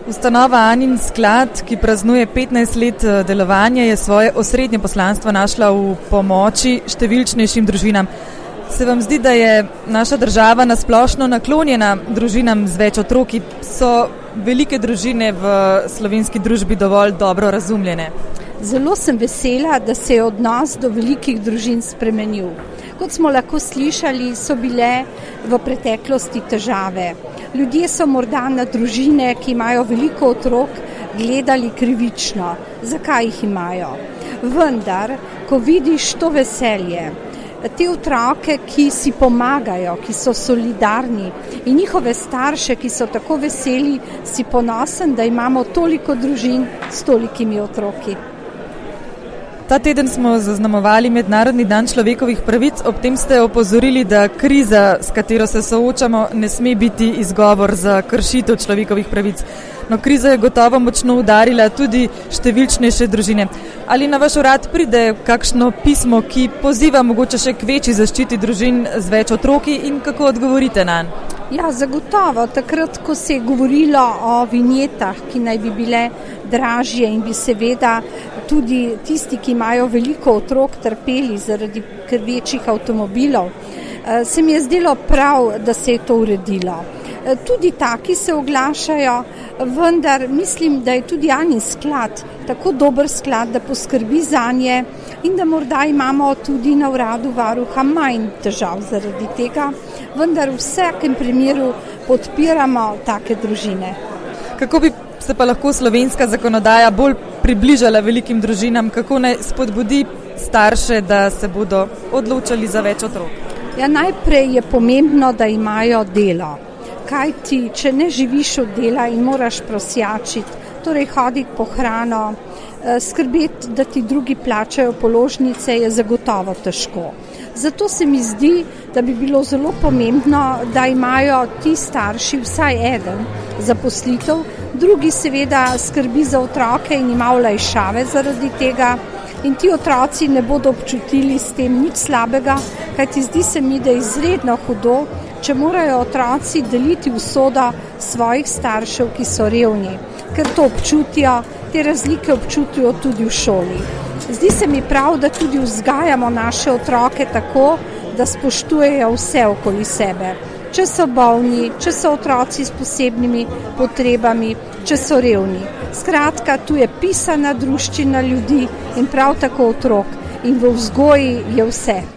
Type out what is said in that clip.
Ustanova Anin sklad, ki praznuje 15 let delovanja, je svoje osrednje poslanstvo našla v pomoči številčnejšim družinam. Se vam zdi, da je naša država nasplošno naklonjena družinam z več otroki? So velike družine v slovenski družbi dovolj dobro razumljene? Zelo sem vesela, da se je odnos do velikih družin spremenil. Kot smo lahko slišali, so bile v preteklosti težave. Ljudje so morda na družine, ki imajo veliko otrok, gledali krivično. Zakaj jih imajo? Vendar, ko vidiš to veselje, te otroke, ki si pomagajo, ki so solidarni in njihove starše, ki so tako veseli, si ponosen, da imamo toliko družin s tolikimi otroki. Ta teden smo zaznamovali Mednarodni dan človekovih pravic, ob tem ste opozorili, da kriza, s katero se soočamo, ne sme biti izgovor za kršitev človekovih pravic. No, kriza je gotovo močno udarila tudi številčnejše družine. Ali na vaš urad pride kakšno pismo, ki poziva mogoče še k večji zaščiti družin z več otroki in kako odgovorite nanj? Ja, zagotovo. Takrat, ko se je govorilo o vinjetah, ki naj bi bile dražje in bi seveda tudi tisti, ki imajo veliko otrok, trpeli zaradi večjih avtomobilov, se mi je zdelo prav, da se je to uredilo. Tudi taki se oglašajo, vendar mislim, da je tudi Anin sklad tako dober sklad, da poskrbi zanje in da morda imamo tudi na uradu varuha manj težav zaradi tega, vendar v vsakem primeru podpiramo take družine. Kako bi se pa lahko slovenska zakonodaja bolj približala velikim družinam, kako naj spodbudi starše, da se bodo odločali za več otrok? Ja, najprej je pomembno, da imajo delo. Kaj ti, če ne živiš od dela in moraš prosjačiti, torej hoditi po hrano, skrbeti, da ti drugi plačajo položnice, je zagotovo težko. Zato se mi zdi, da bi bilo zelo pomembno, da imajo ti starši vsaj eden zaposlitev, drugi seveda skrbi za otroke in ima olajšave zaradi tega in ti otroci ne bodo občutili s tem nič slabega, kajti zdi se mi, da je izredno hudo, če morajo otroci deliti usodo svojih staršev, ki so revni, ker to občutijo, te razlike občutijo tudi v šoli. Zdi se mi prav, da tudi vzgajamo naše otroke tako, da spoštujejo vse okoli sebe. Če so bolni, če so otroci s posebnimi potrebami, če so revni. Skratka, tu je pisana druščina ljudi in prav tako otrok in v vzgoji je vse.